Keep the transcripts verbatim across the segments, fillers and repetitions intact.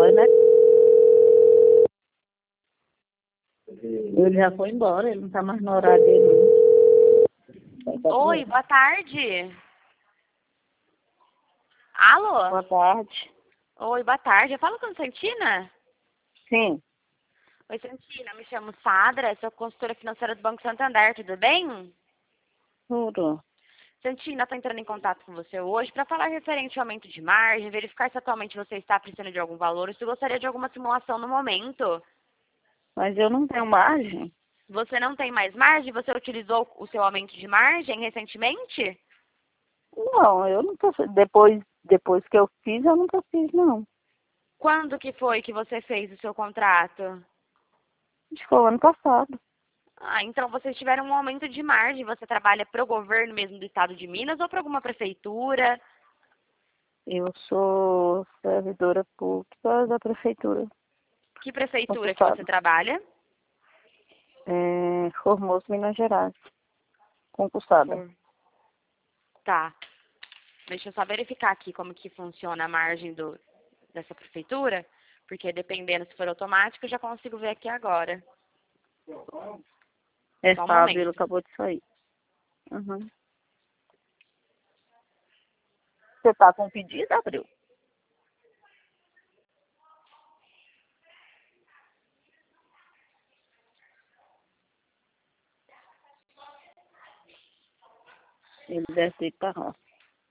voz, né? Ele já foi embora, ele não tá mais no horário dele. Oi, boa tarde. Alô? Boa tarde. Oi, boa tarde. Eu falo com a Santina? Sim, Oi, Santina, me chamo Sadra, sou consultora financeira do Banco Santander, tudo bem? tudo. Santina, estou entrando em contato com você hoje para falar referente ao aumento de margem, verificar se atualmente você está precisando de algum valor ou se gostaria de alguma simulação no momento. Mas eu não tenho margem. Você não tem mais margem? Você utilizou o seu aumento de margem recentemente? Não, eu nunca fiz. Depois, depois que eu fiz, eu nunca fiz, não. Quando que foi que você fez o seu contrato? Acho que foi o ano passado. Ah, então vocês tiveram um aumento de margem. Você trabalha para o governo mesmo do estado de Minas ou para alguma prefeitura? Eu sou servidora pública da prefeitura. Que prefeitura que você Concursada. trabalha? É, Formoso, Minas Gerais. Concursada. Hum. Tá. Deixa eu só verificar aqui como que funciona a margem do, dessa prefeitura, porque dependendo se for automático, eu já consigo ver aqui agora. É Só um Fábio, ele momento. acabou de sair. Uhum. Você tá com pedido, Abril? Ele deve ter ido pra roça.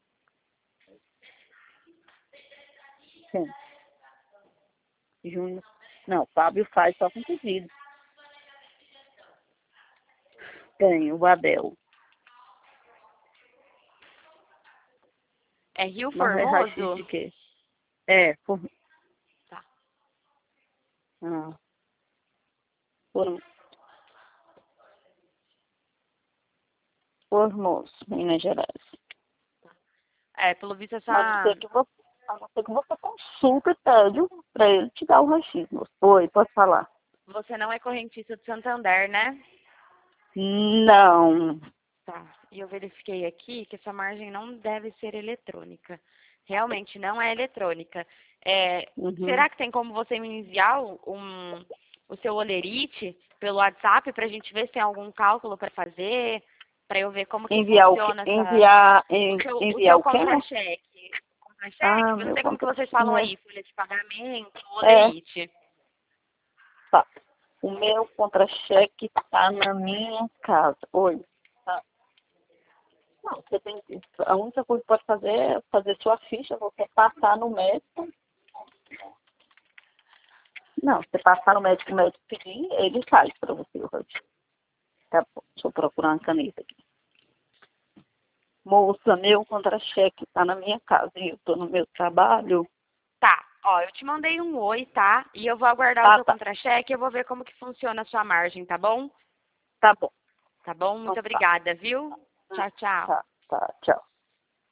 Sim. Júnior. Não, Fábio faz só com pedido. Tem o Abel. É Rio Mas é raiz de Formoso? quê? É, por... Tá. ah, por... Formoso, Minas Gerais. É, pelo visto A não essa... ser que você, a não ser que você consulta e pede para ele te dar o racismo. Oi, pode falar. Você não é correntista do Santander, né? Não. Tá. E eu verifiquei aqui que essa margem não deve ser eletrônica. Realmente não é eletrônica. É, Uhum. será que tem como você me enviar o- um, o seu olerite pelo WhatsApp para a gente ver se tem algum cálculo para fazer, para eu ver como que Enviar o quê? funciona essa, Enviar, o en- seu, o enviar seu o quê? contra-cheque. Contra-cheque? Ah, Eu não meu sei como que contra... vocês falam meu- aí, folha de pagamento, É, olerite. tá. O meu contra-cheque está na minha casa. Oi. Tá. Não, você tem que... A única coisa que pode fazer é fazer sua ficha, você passar no médico. Não, você passar no médico, o médico pedir, ele faz para você o resto. Tá bom, deixa eu procurar uma caneta aqui. Moça, meu contra-cheque está na minha casa e eu estou no meu trabalho. Tá, ó, eu te mandei um oi, tá? E eu vou aguardar o Ah, seu tá. contra-cheque e eu vou ver como que funciona a sua margem, tá bom? Tá bom. Tá bom? Então Muito tá. obrigada, viu? Tchau, tchau. Tá, tá. Tchau.